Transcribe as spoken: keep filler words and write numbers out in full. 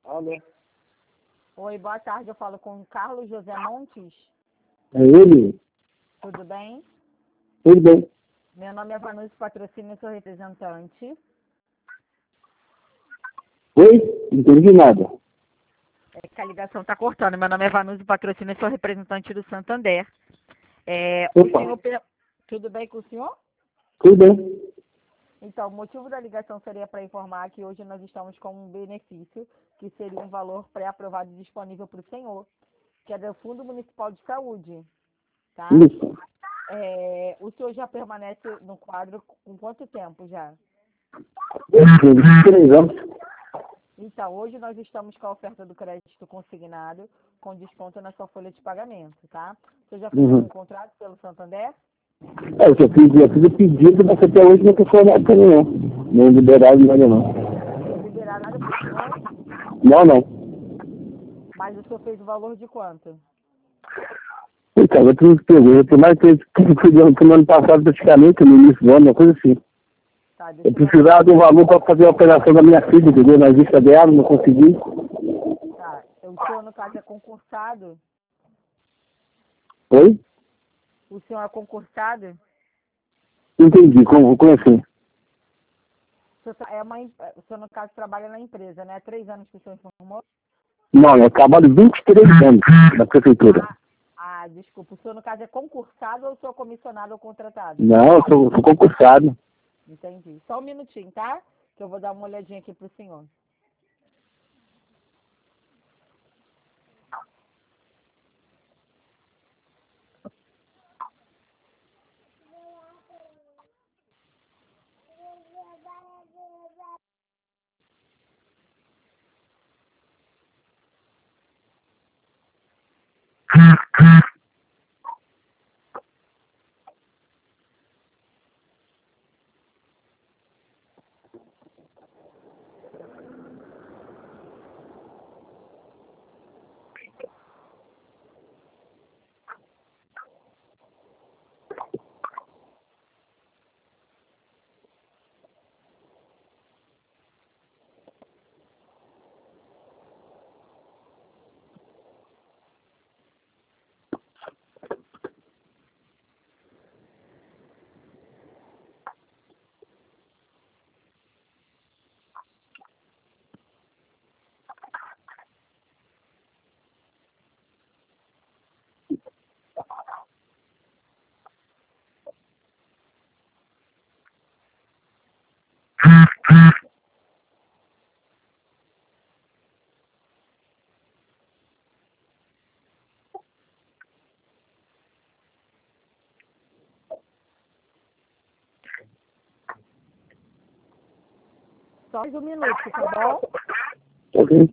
Alô? Oi, boa tarde. Eu falo com o Carlos José Montes. É ele? Tudo bem? Tudo bem. Meu nome é Vanucci Patrocínio, eu sou representante. Oi? Não entendi nada. É que a ligação está cortando. Meu nome é Vanucci Patrocínio, eu sou representante do Santander. É, o Opa, senhor... per- Tudo bem com o senhor? tudo bem. Então, o motivo da ligação seria para informar que hoje nós estamos com um benefício, que seria um valor pré-aprovado e disponível para o senhor, que é do Fundo Municipal de Saúde, tá? Isso. É, o senhor já permanece no quadro com quanto tempo já? vinte e três anos. Então, hoje nós estamos com a oferta do crédito consignado com desconto na sua folha de pagamento, tá? Você já fez Uhum. algum contrato pelo Santander? É, eu já fiz, eu fiz o pedido, mas até hoje não foi nada pra mim, não. Nem liberado nada, não. Não liberar nada para o senhor, Não, não. mas o senhor fez o valor de quanto? Então, eu tenho que pegar. Por mais que eu fui no ano passado, praticamente, no início do ano, uma coisa assim. Tá, deixa Eu eu dar uma precisava de um valor para fazer a operação da minha filha, entendeu? Na vista dela, não consegui. Tá, o senhor, no caso, é concursado? Oi? O senhor é concursado? Entendi, como, como assim? O senhor, tra- é uma, em- o senhor, no caso, trabalha na empresa, né? Três anos que o senhor informou? Não, eu trabalho vinte e três anos na prefeitura. Ah, ah, desculpa. O senhor, no caso, é concursado ou o senhor é comissionado ou contratado? Não, eu sou, sou concursado. Entendi. Só um minutinho, tá? Que eu vou dar uma olhadinha aqui pro senhor. Só mais um minuto, tá bom? Ok.